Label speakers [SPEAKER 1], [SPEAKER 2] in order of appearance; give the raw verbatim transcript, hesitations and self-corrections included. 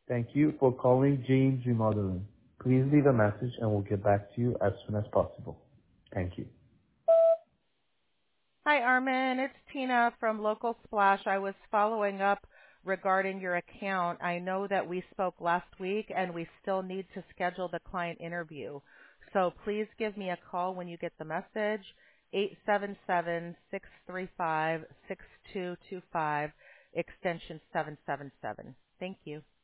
[SPEAKER 1] Thank you for calling James Remodeling. Please leave a message and we'll get back to you as soon as possible. Thank you.
[SPEAKER 2] Hi, Armin. It's Tina from Local Splash. I was following up regarding your account. I know that we spoke last week and we still need to schedule the client interview. So please give me a call when you get the message, eight seven seven, six three five, six two two five, extension seven seven seven. Thank you.